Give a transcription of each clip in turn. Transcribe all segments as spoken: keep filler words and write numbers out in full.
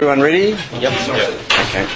Everyone ready? Yep. yep. Okay.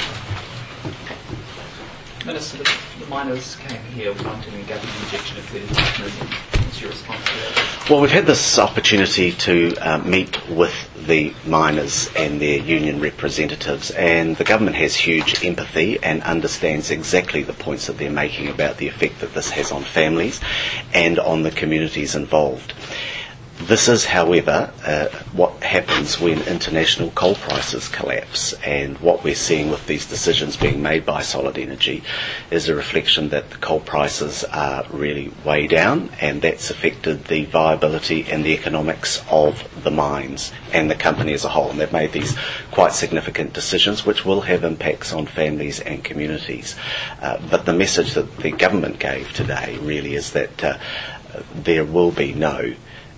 Minister, the, the miners came here wanting a government injection of thirty-five million. What's your response to that? Well, we've had this opportunity to uh, meet with the miners and their union representatives, and the government has huge empathy and understands exactly the points that they're making about the effect that this has on families and on the communities involved. This is, however, uh, what happens when international coal prices collapse, and what we're seeing with these decisions being made by Solid Energy is a reflection that the coal prices are really way down, and that's affected the viability and the economics of the mines and the company as a whole. And they've made these quite significant decisions which will have impacts on families and communities. Uh, but the message that the government gave today really is that uh, there will be no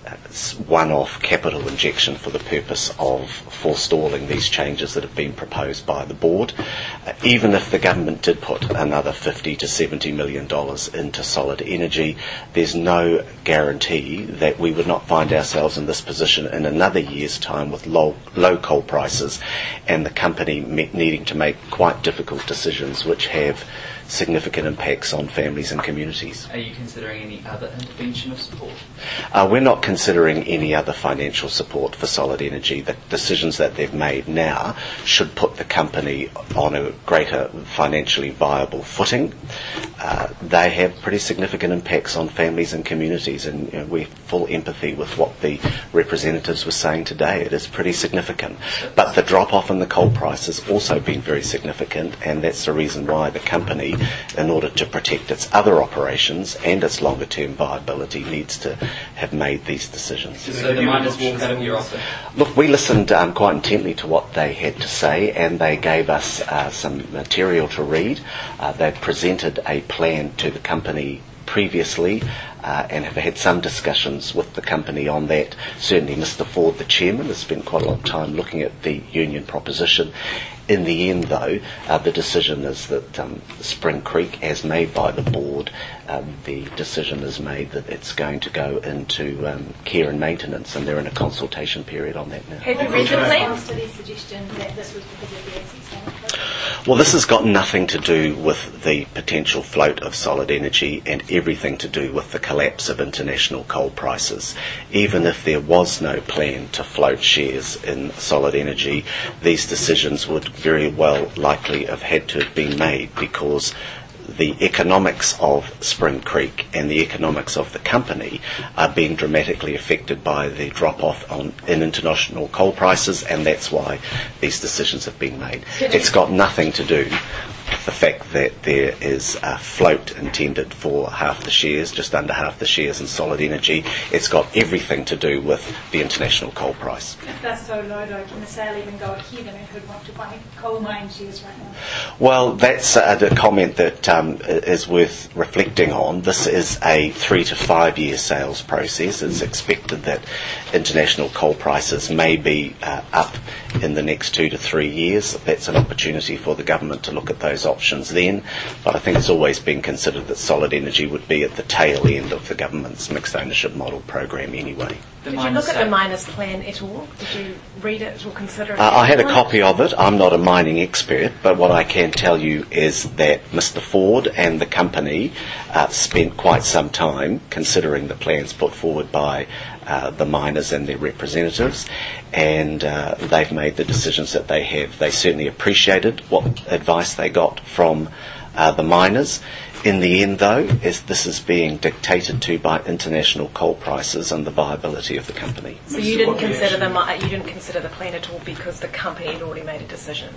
one-off capital injection for the purpose of forestalling these changes that have been proposed by the board. Uh, even if the government did put another fifty to seventy million dollars into Solid Energy, there's no guarantee that we would not find ourselves in this position in another year's time with low, low coal prices and the company me- needing to make quite difficult decisions which have significant impacts on families and communities. Are you considering any other intervention of support? Uh, we're not considering any other financial support for Solid Energy. The decisions that they've made now should put the company on a greater financially viable footing. Uh, they have pretty significant impacts on families and communities, and you know, we're full empathy with what the representatives were saying today. It is pretty significant. But the drop-off in the coal price has also been very significant, and that's the reason why the company, in order to protect its other operations and its longer-term viability, needs to have made these decisions. So the miners walk out of your offer? Look, we listened um, quite intently to what they had to say, and they gave us uh, some material to read. Uh, they presented a plan to the company previously uh, and have had some discussions with the company on that. Certainly Mister Ford, the chairman, has spent quite a lot of time looking at the union proposition. In the end, though, uh, the decision is that um, Spring Creek, as made by the board, um, the decision is made that it's going to go into um, care and maintenance, and they're in a consultation period on that now. Have you read the plan? To their suggestion that this was because of the A C C? Well, this has got nothing to do with the potential float of Solid Energy and everything to do with the collapse of international coal prices. Even if there was no plan to float shares in Solid Energy, these decisions would very well likely have had to have been made, because the economics of Spring Creek and the economics of the company are being dramatically affected by the drop-off on, in international coal prices, and that's why these decisions have been made. It's got nothing to do with the fact that there is a float intended for half the shares, just under half the shares in Solid Energy. It's got everything to do with the international coal price. If that's so low, though, can the sale even go ahead? I mean, who'd want to buy coal mine shares right now? Well, that's a, a comment that um, is worth reflecting on. This is a three to five year sales process. It's expected that international coal prices may be uh, up in the next two to three years. That's an opportunity for the government to look at those options then, but I think it's always been considered that Solid Energy would be at the tail end of the government's mixed ownership model program anyway. Did you look at the miners' plan at all? Did you read it or consider it? Uh, I had a copy of it. I'm not a mining expert, but what I can tell you is that Mister Ford and the company uh, spent quite some time considering the plans put forward by uh, the miners and their representatives, and uh, they've made the decisions that they have. They certainly appreciated what advice they got from uh, the miners. In the end, though, is this is being dictated to by international coal prices and the viability of the company. So you didn't consider the mi- you didn't consider the plan at all because the company had already made a decision.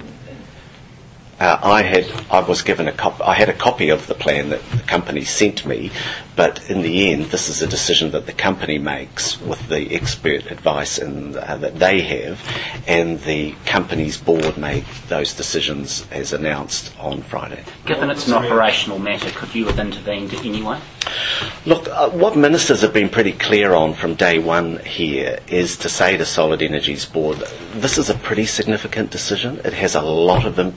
Uh, I had I was given a cop- I had a copy of the plan that the company sent me, but in the end, this is a decision that the company makes with the expert advice and, uh, that they have, and the company's board made those decisions as announced on Friday. Given it's an operational matter, could you have intervened anyway? Look, uh, what ministers have been pretty clear on from day one here is to say to Solid Energy's board, this is a pretty significant decision. It has a lot of impacts, not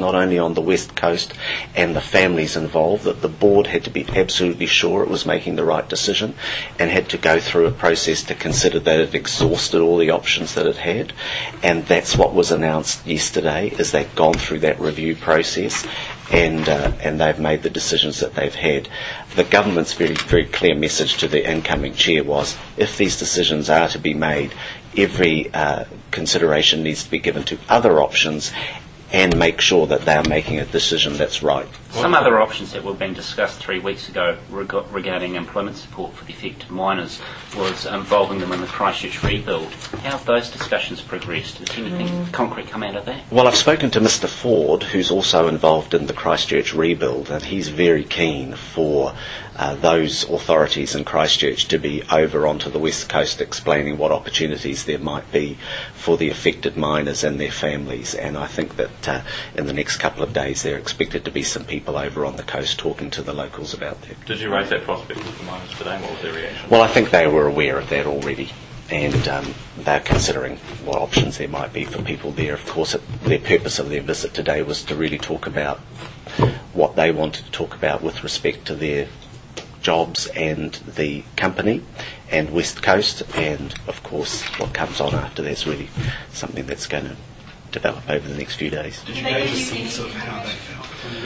not only on the West Coast and the families involved, that the board had to be absolutely sure it was making the right decision and had to go through a process to consider that it exhausted all the options that it had. And that's what was announced yesterday, is they've gone through that review process and uh, and they've made the decisions that they've had. The government's very, very clear message to the incoming chair was, if these decisions are to be made, every uh, consideration needs to be given to other options and make sure that they are making a decision that's right. Some other options that were being discussed three weeks ago reg- regarding employment support for the affected miners was involving them in the Christchurch rebuild. How have those discussions progressed? Has anything mm. concrete come out of that? Well, I've spoken to Mister Ford, who's also involved in the Christchurch rebuild, and he's very keen for uh, those authorities in Christchurch to be over onto the West Coast explaining what opportunities there might be for the affected miners and their families. And I think that uh, in the next couple of days there are expected to be some people over on the coast talking to the locals about that. Did you raise that prospect with the miners today? What was their reaction? Well, I think they were aware of that already, and um, they're considering what options there might be for people there. Of course, it, their purpose of their visit today was to really talk about what they wanted to talk about with respect to their jobs and the company and West Coast, and of course what comes on after that's really something that's going to develop over the next few days. Did you gauge a sense of how they felt?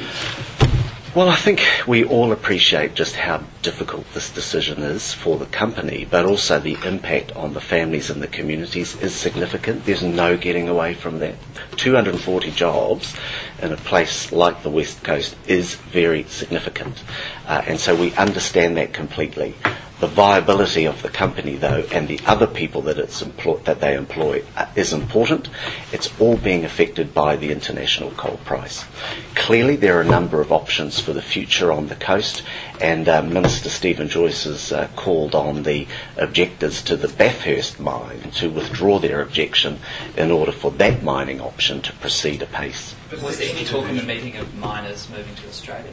Well, I think we all appreciate just how difficult this decision is for the company, but also the impact on the families and the communities is significant. There's no getting away from that. two hundred forty jobs in a place like the West Coast is very significant, uh, and so we understand that completely. The viability of the company, though, and the other people that it's employ- that they employ uh, is important. It's all being affected by the international coal price. Clearly, there are a number of options for the future on the coast, and uh, Minister Stephen Joyce has uh, called on the objectors to the Bathurst mine to withdraw their objection in order for that mining option to proceed apace. But was there any talk in the meeting of miners moving to Australia?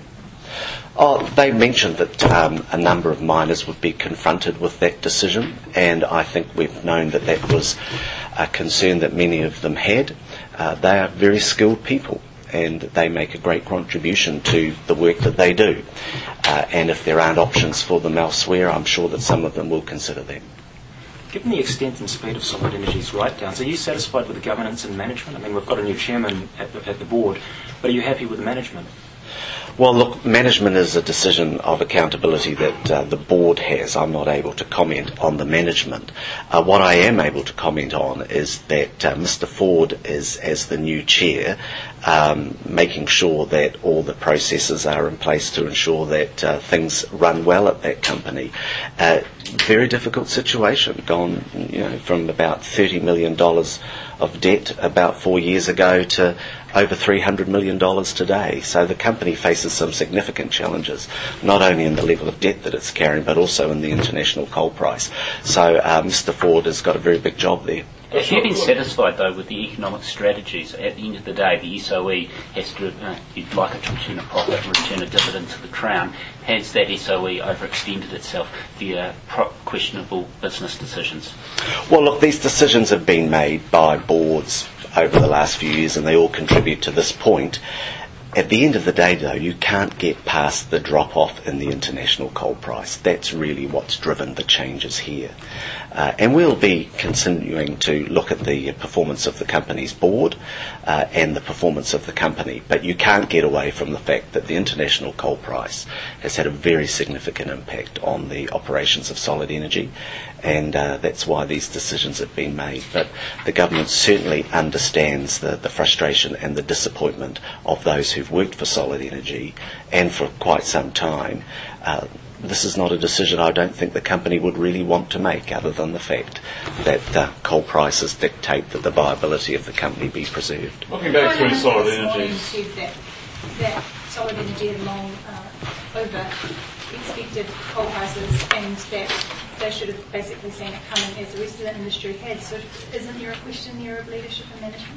Oh, they mentioned that um, a number of miners would be confronted with that decision, and I think we've known that that was a concern that many of them had. Uh, they are very skilled people, and they make a great contribution to the work that they do. Uh, and if there aren't options for them elsewhere, I'm sure that some of them will consider that. Given the extent and speed of Solid Energy's write-downs, are you satisfied with the governance and management? I mean, we've got a new chairman at the, at the board, but are you happy with the management? Well, look, management is a decision of accountability that uh, the board has. I'm not able to comment on the management. Uh, what I am able to comment on is that uh, Mister Ford is, as the new chair, um, making sure that all the processes are in place to ensure that uh, things run well at that company. Uh, very difficult situation, gone you know, from about thirty million dollars of debt about four years ago to over three hundred million dollars today. So the company faces some significant challenges, not only in the level of debt that it's carrying, but also in the international coal price. So uh, Mister Ford has got a very big job there. Have you been satisfied, though, with the economic strategies? At the end of the day, the S O E has to, uh, you'd like it to return a profit and return a dividend to the Crown. Has that S O E overextended itself via pro- questionable business decisions? Well, look, these decisions have been made by boards over the last few years, and they all contribute to this point. At the end of the day, though, you can't get past the drop-off in the international coal price. That's really what's driven the changes here. Uh, and we'll be continuing to look at the performance of the company's board uh, and the performance of the company. But you can't get away from the fact that the international coal price has had a very significant impact on the operations of Solid Energy, and uh, that's why these decisions have been made. But the government certainly understands the, the frustration and the disappointment of those who've worked for Solid Energy and for quite some time. Uh, this is not a decision I don't think the company would really want to make, other than the fact that uh, coal prices dictate that the viability of the company be preserved. Looking back through Solid Energy. That, that Solid Energy had long uh, over expected coal prices, and that they should have basically seen it coming as the rest of the industry had. So isn't there a question there of leadership and management?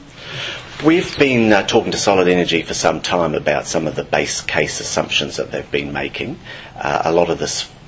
We've been uh, talking to Solid Energy for some time about some of the base case assumptions that they've been making. Uh, a lot of this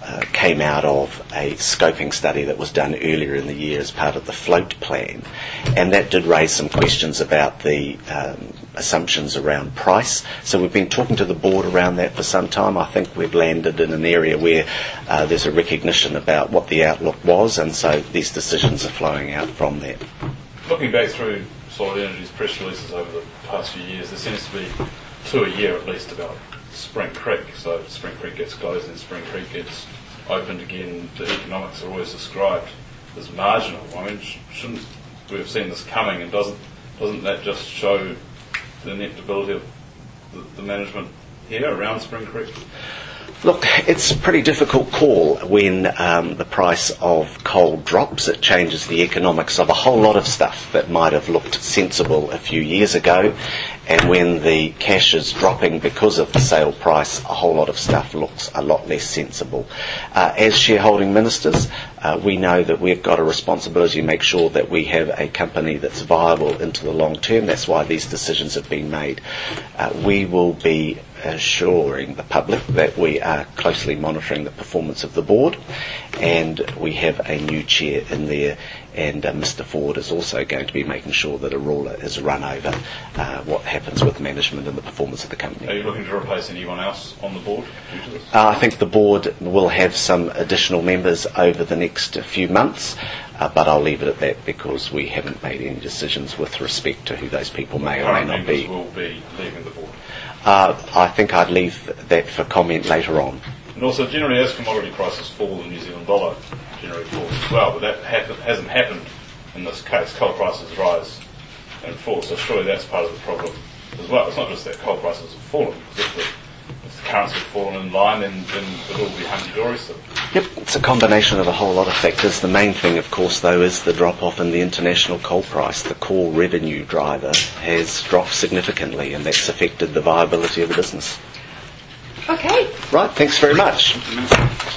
uh, came out of a scoping study that was done earlier in the year as part of the float plan, and that did raise some questions about the um, assumptions around price. So we've been talking to the board around that for some time. I think we've landed in an area where uh, there's a recognition about what the outlook was, and so these decisions are flowing out from that. Looking back through Solid Energy's press releases over the past few years, there seems to be two a year at least about Spring Creek. So Spring Creek gets closed and Spring Creek gets opened again. The economics are always described as marginal. I mean, sh- shouldn't we have seen this coming, and doesn't doesn't that just show the ineptability of the, the management here around Spring Creek? Look, it's a pretty difficult call when um, the price of coal drops. It changes the economics of a whole lot of stuff that might have looked sensible a few years ago. And when the cash is dropping because of the sale price, a whole lot of stuff looks a lot less sensible. Uh, as shareholding ministers, uh, we know that we've got a responsibility to make sure that we have a company that's viable into the long term. That's why these decisions have been made. Uh, we will be assuring the public that we are closely monitoring the performance of the board, and we have a new chair in there, and uh, Mister Ford is also going to be making sure that a ruler is run over uh, what happens with management and the performance of the company. Are you looking to replace anyone else on the board due to this? Uh, I think the board will have some additional members over the next few months, uh, but I'll leave it at that because we haven't made any decisions with respect to who those people may or may Current not members be. will be leaving the board. Uh, I think I'd leave that for comment later on. And also, generally, as commodity prices fall, the New Zealand dollar generally falls as well, but that happen, hasn't happened in this case. Coal prices rise and fall, so surely that's part of the problem as well. It's not just that coal prices have fallen, because if the, if the currency had fallen in line, then, then it will be hunky-dory still. Yep, it's a combination of a whole lot of factors. The main thing, of course, though, is the drop-off in the international coal price. The core revenue driver has dropped significantly, and that's affected the viability of the business. Okay. Right, thanks very much.